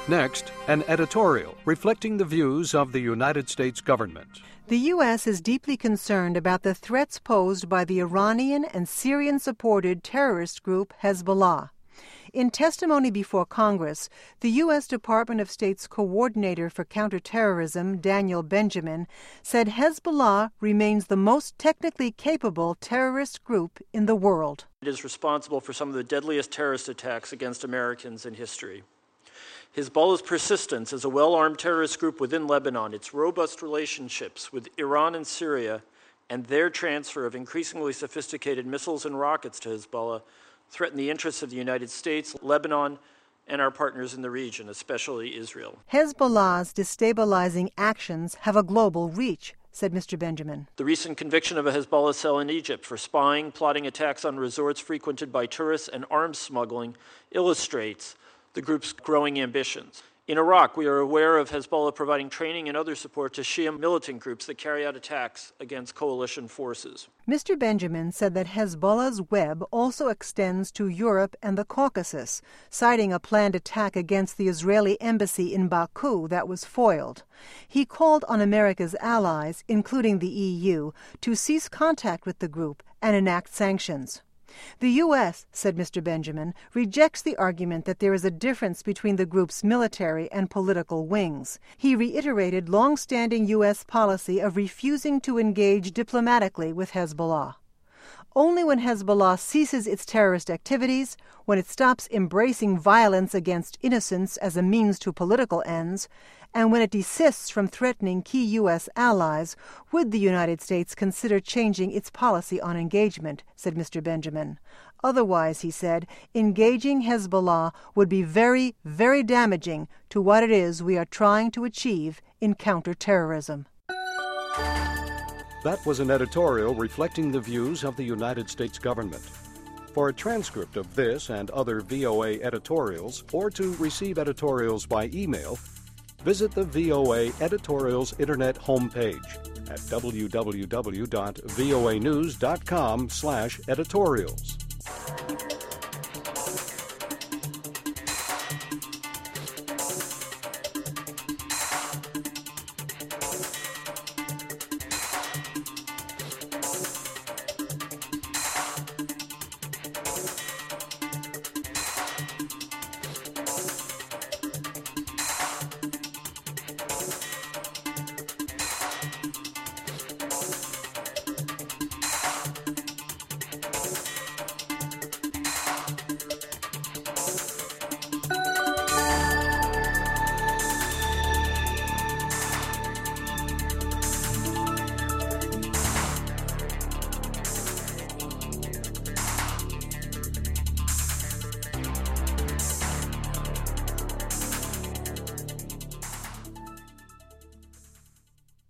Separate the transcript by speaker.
Speaker 1: Next, an editorial reflecting the views of the United States government.
Speaker 2: The U.S. is deeply concerned about the threats posed by the Iranian and Syrian-supported terrorist group Hezbollah. In testimony before Congress, the U.S. Department of State's coordinator for counterterrorism, Daniel Benjamin, said Hezbollah remains the most technically capable terrorist group in the world.
Speaker 3: It is responsible for some of the deadliest terrorist attacks against Americans in history. Hezbollah's persistence as a well-armed terrorist group within Lebanon, its robust relationships with Iran and Syria, and their transfer of increasingly sophisticated missiles and rockets to Hezbollah threaten the interests of the United States, Lebanon, and our partners in the region, especially Israel.
Speaker 2: Hezbollah's destabilizing actions have a global reach, said Mr. Benjamin.
Speaker 3: The recent conviction of a Hezbollah cell in Egypt for spying, plotting attacks on resorts frequented by tourists, and arms smuggling illustrates the group's growing ambitions. In Iraq, we are aware of Hezbollah providing training and other support to Shia militant groups that carry out attacks against coalition forces.
Speaker 2: Mr. Benjamin said that Hezbollah's web also extends to Europe and the Caucasus, citing a planned attack against the Israeli embassy in Baku that was foiled. He called on America's allies, including the EU, to cease contact with the group and enact sanctions. The U.S., said Mr. Benjamin, rejects the argument that there is a difference between the group's military and political wings. He reiterated long-standing U.S. policy of refusing to engage diplomatically with Hezbollah. Only when Hezbollah ceases its terrorist activities, when it stops embracing violence against innocents as a means to political ends, and when it desists from threatening key U.S. allies, would the United States consider changing its policy on engagement, said Mr. Benjamin. Otherwise, he said, engaging Hezbollah would be very, very damaging to what it is we are trying to achieve in counterterrorism.
Speaker 1: That was an editorial reflecting the views of the United States government. For a transcript of this and other VOA editorials, or to receive editorials by email, visit the VOA Editorials Internet homepage at www.voanews.com/editorials.